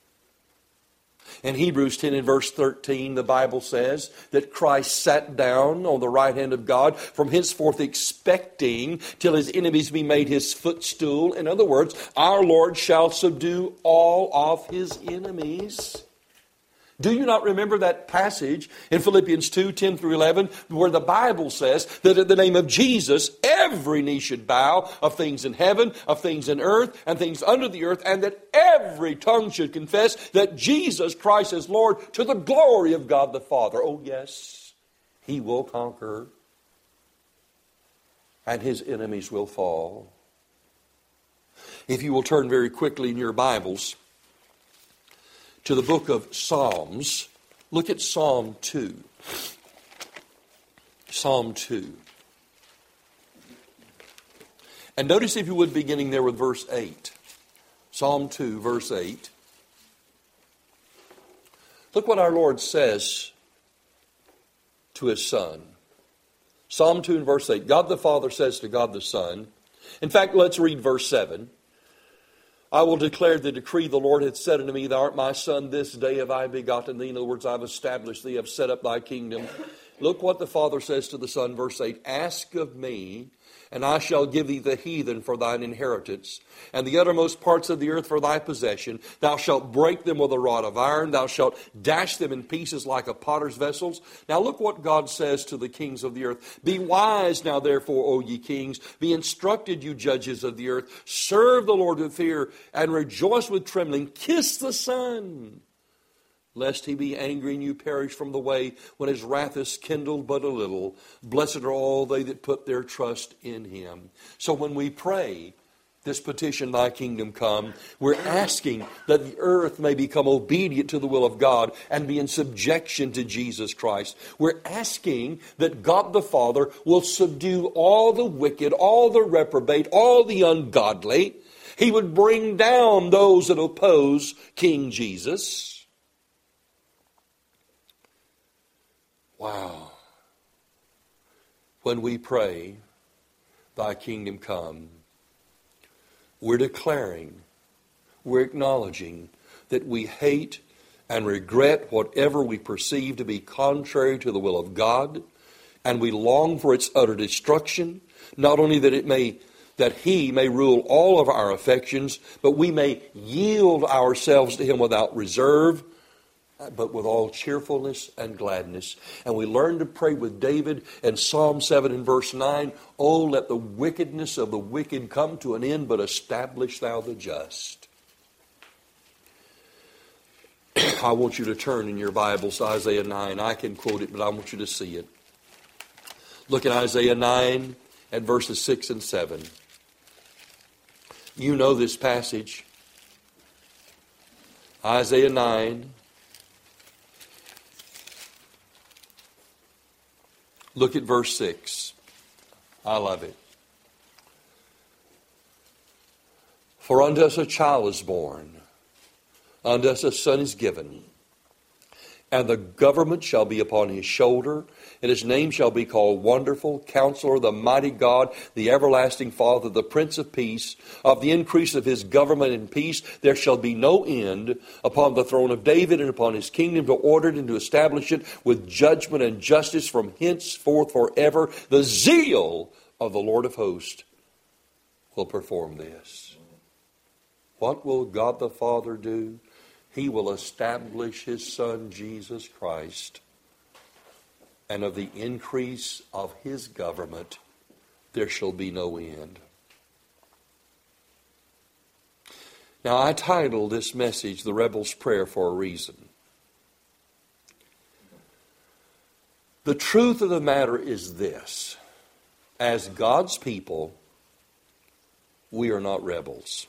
In Hebrews 10 and verse 13, the Bible says that Christ sat down on the right hand of God, from henceforth expecting till His enemies be made His footstool. In other words, our Lord shall subdue all of His enemies. Do you not remember that passage in Philippians 2, 10 through 11, where the Bible says that at the name of Jesus, every knee should bow, of things in heaven, of things in earth, and things under the earth, and that every tongue should confess that Jesus Christ is Lord, to the glory of God the Father. Oh yes, He will conquer, and His enemies will fall. If you will turn very quickly in your Bibles to the book of Psalms, look at Psalm 2. Psalm 2. And notice, if you would, beginning there with verse 8. Psalm 2, verse 8. Look what our Lord says to His Son. Psalm 2 and verse 8. God the Father says to God the Son. In fact, let's read verse 7. I will declare the decree the Lord hath said unto me, thou art my son, this day have I begotten thee. In other words, I've established thee, I've set up thy kingdom. Look what the Father says to the Son, verse 8, ask of me, and I shall give thee the heathen for thine inheritance, and the uttermost parts of the earth for thy possession. Thou shalt break them with a rod of iron. Thou shalt dash them in pieces like a potter's vessels. Now look what God says to the kings of the earth. Be wise now, therefore, O ye kings. Be instructed, you judges of the earth. Serve the Lord with fear, and rejoice with trembling. Kiss the Son, lest he be angry and you perish from the way when his wrath is kindled but a little. Blessed are all they that put their trust in him. So when we pray this petition, thy kingdom come, we're asking that the earth may become obedient to the will of God and be in subjection to Jesus Christ. We're asking that God the Father will subdue all the wicked, all the reprobate, all the ungodly. He would bring down those that oppose King Jesus. Wow. When we pray, thy kingdom come, we're declaring, we're acknowledging that we hate and regret whatever we perceive to be contrary to the will of God, and we long for its utter destruction, not only that he may rule all of our affections, but we may yield ourselves to him without reserve, but with all cheerfulness and gladness. And we learn to pray with David in Psalm 7 and verse 9, oh, let the wickedness of the wicked come to an end, but establish thou the just. I want you to turn in your Bibles to Isaiah 9. I can quote it, but I want you to see it. Look at Isaiah 9 at verses 6 and 7. You know this passage. Isaiah 9. Look at verse 6. I love it. For unto us a child is born, unto us a son is given, and the government shall be upon his shoulder, and his name shall be called Wonderful, Counselor, the Mighty God, the Everlasting Father, the Prince of Peace. Of the increase of his government and peace there shall be no end upon the throne of David and upon his kingdom, to order it and to establish it with judgment and justice from henceforth forever. The zeal of the Lord of hosts will perform this. What will God the Father do? He will establish his Son, Jesus Christ. And of the increase of his government, there shall be no end. Now, I titled this message, The Rebel's Prayer, for a reason. The truth of the matter is this. As God's people, we are not rebels.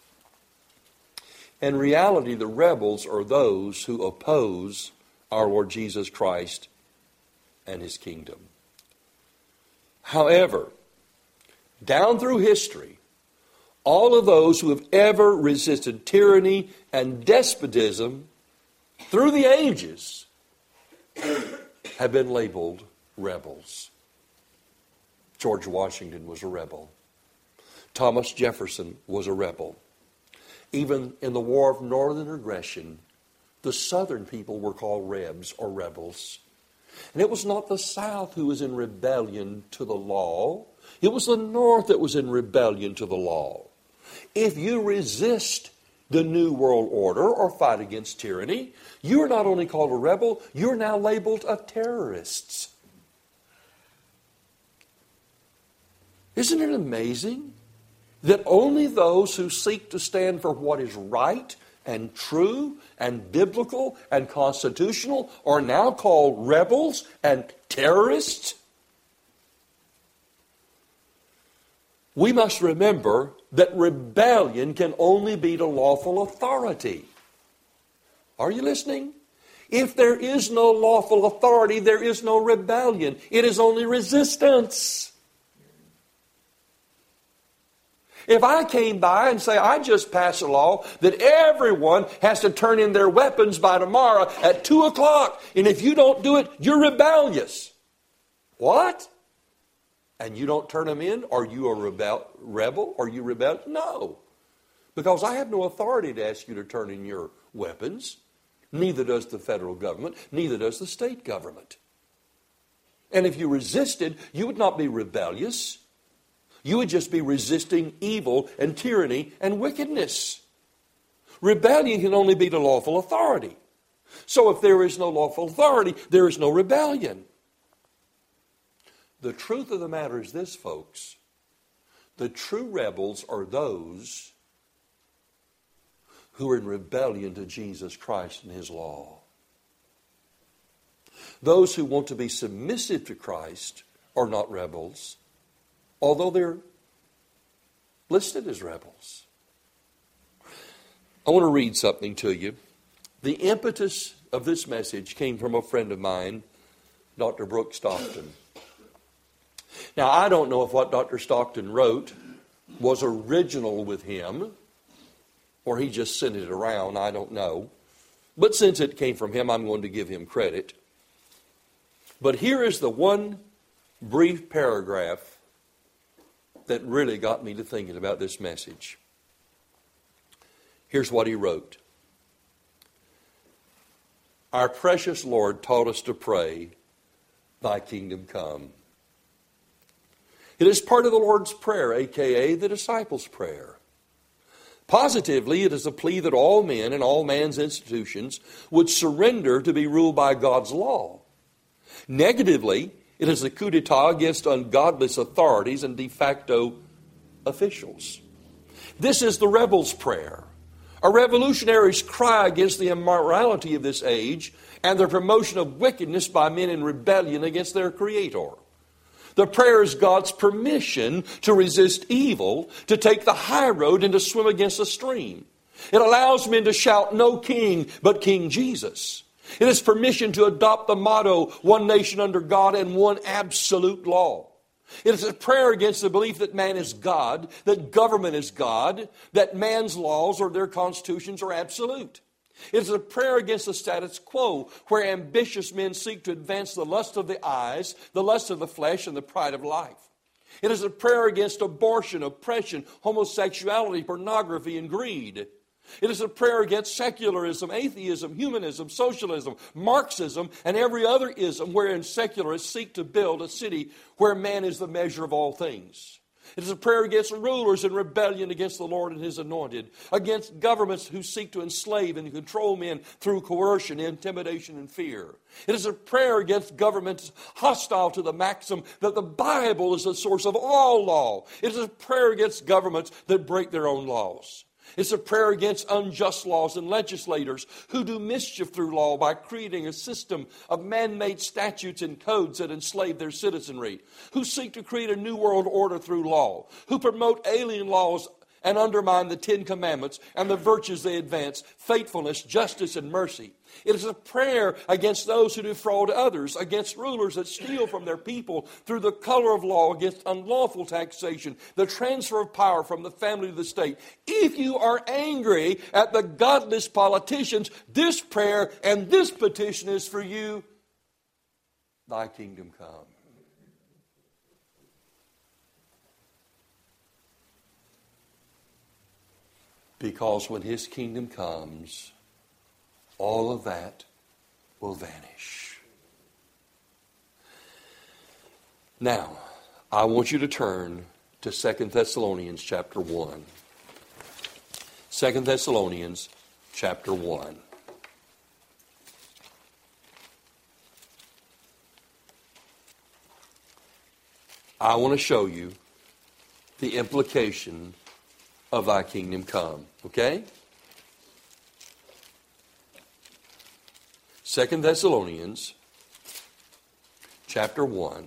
In reality, the rebels are those who oppose our Lord Jesus Christ and his kingdom. However, down through history, all of those who have ever resisted tyranny and despotism through the ages have been labeled rebels. George Washington was a rebel. Thomas Jefferson was a rebel. Even in the War of Northern Aggression, the Southern people were called rebs or rebels. And it was not the South who was in rebellion to the law. It was the North that was in rebellion to the law. If you resist the New World Order or fight against tyranny, you are not only called a rebel, you're now labeled a terrorist. Isn't it amazing that only those who seek to stand for what is right and true and biblical and constitutional are now called rebels and terrorists? We must remember that rebellion can only be to lawful authority. Are you listening? If there is no lawful authority, there is no rebellion. It is only resistance. If I came by and say, I just passed a law that everyone has to turn in their weapons by tomorrow at 2 o'clock, and if you don't do it, you're rebellious. What? And you don't turn them in? Are you a rebel? Are you rebellious? No. Because I have no authority to ask you to turn in your weapons. Neither does the federal government. Neither does the state government. And if you resisted, you would not be rebellious. You would just be resisting evil and tyranny and wickedness. Rebellion can only be to lawful authority. So if there is no lawful authority, there is no rebellion. The truth of the matter is this, folks. The true rebels are those who are in rebellion to Jesus Christ and His law. Those who want to be submissive to Christ are not rebels, although they're listed as rebels. I want to read something to you. The impetus of this message came from a friend of mine, Dr. Brooke Stockton. Now, I don't know if what Dr. Stockton wrote was original with him, or he just sent it around, I don't know. But since it came from him, I'm going to give him credit. But here is the one brief paragraph that really got me to thinking about this message. Here's what he wrote. Our precious Lord taught us to pray, Thy kingdom come. It is part of the Lord's Prayer, a.k.a. the disciples' prayer. Positively, it is a plea that all men and all man's institutions would surrender to be ruled by God's law. Negatively, it is a coup d'etat against ungodless authorities and de facto officials. This is the rebel's prayer. A revolutionary's cry against the immorality of this age and the promotion of wickedness by men in rebellion against their Creator. The prayer is God's permission to resist evil, to take the high road and to swim against the stream. It allows men to shout, no king but King Jesus. It is permission to adopt the motto, one nation under God and one absolute law. It is a prayer against the belief that man is God, that government is God, that man's laws or their constitutions are absolute. It is a prayer against the status quo, where ambitious men seek to advance the lust of the eyes, the lust of the flesh, and the pride of life. It is a prayer against abortion, oppression, homosexuality, pornography, and greed. It is a prayer against secularism, atheism, humanism, socialism, Marxism, and every other ism wherein secularists seek to build a city where man is the measure of all things. It is a prayer against rulers in rebellion against the Lord and His anointed, against governments who seek to enslave and control men through coercion, intimidation, and fear. It is a prayer against governments hostile to the maxim that the Bible is the source of all law. It is a prayer against governments that break their own laws. It's a prayer against unjust laws and legislators who do mischief through law by creating a system of man-made statutes and codes that enslave their citizenry, who seek to create a new world order through law, who promote alien laws and undermine the Ten Commandments and the virtues they advance, faithfulness, justice, and mercy. It is a prayer against those who defraud others, against rulers that steal from their people through the color of law, against unlawful taxation, the transfer of power from the family to the state. If you are angry at the godless politicians, this prayer and this petition is for you. Thy kingdom come. Because when His kingdom comes, all of that will vanish. Now, I want you to turn to 2 Thessalonians chapter 1. 2 Thessalonians chapter 1. I want to show you the implication of thy kingdom come. Okay? 2 Thessalonians chapter 1.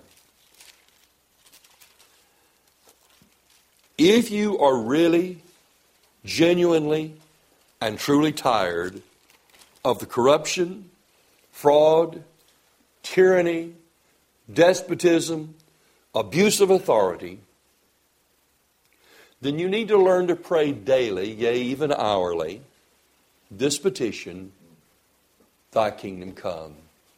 If you are really, genuinely, and truly tired of the corruption, fraud, tyranny, despotism, abuse of authority, then you need to learn to pray daily, yea, even hourly, this petition, thy kingdom come.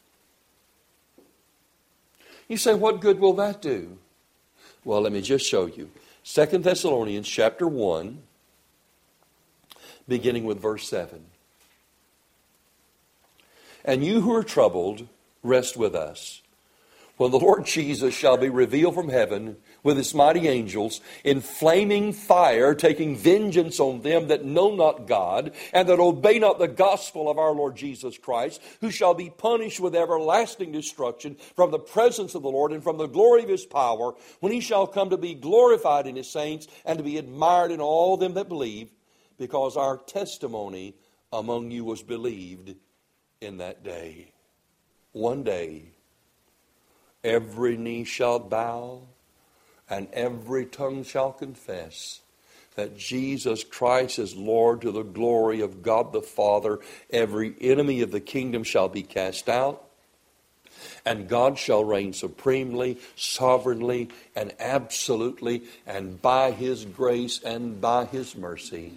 You say, what good will that do? Well, let me just show you. 2 Thessalonians chapter 1, beginning with verse 7. And you who are troubled, rest with us. when the Lord Jesus shall be revealed from heaven with his mighty angels in flaming fire, taking vengeance on them that know not God and that obey not the gospel of our Lord Jesus Christ, who shall be punished with everlasting destruction from the presence of the Lord and from the glory of his power, when he shall come to be glorified in his saints and to be admired in all them that believe, because our testimony among you was believed in that day. One day, every knee shall bow and every tongue shall confess that Jesus Christ is Lord, to the glory of God the Father. Every enemy of the kingdom shall be cast out, and God shall reign supremely, sovereignly, and absolutely, and by his grace and by his mercy,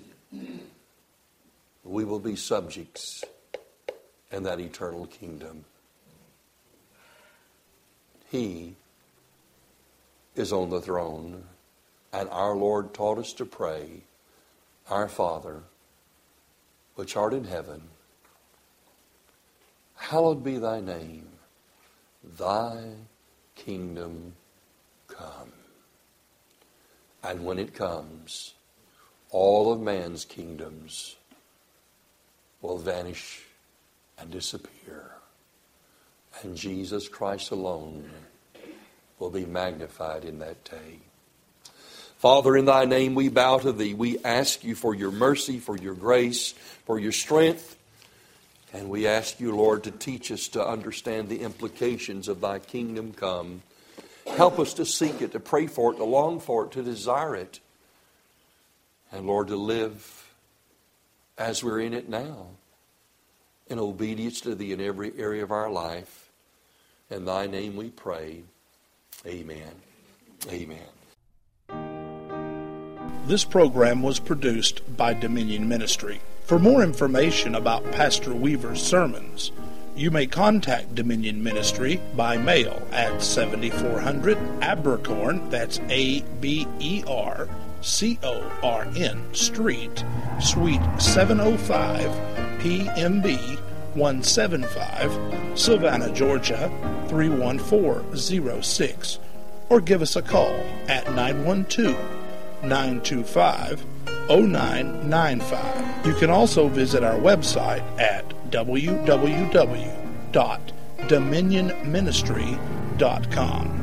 we will be subjects in that eternal kingdom. He is on the throne, and our Lord taught us to pray, Our Father, which art in heaven, hallowed be thy name. Thy kingdom come. And when it comes, all of man's kingdoms will vanish and disappear. And Jesus Christ alone will be magnified in that day. Father, in thy name we bow to thee. We ask you for your mercy, for your grace, for your strength. And we ask you, Lord, to teach us to understand the implications of thy kingdom come. Help us to seek it, to pray for it, to long for it, to desire it. And Lord, to live as we're in it now, in obedience to thee in every area of our life. In thy name we pray. Amen. Amen. This program was produced by Dominion Ministry. For more information about Pastor Weaver's sermons, you may contact Dominion Ministry by mail at 7400 Abercorn, that's Abercorn Street, Suite 705, PMB 175, Savannah, Georgia 31406, or give us a call at 912-925-0995. You can also visit our website at www.dominionministry.com.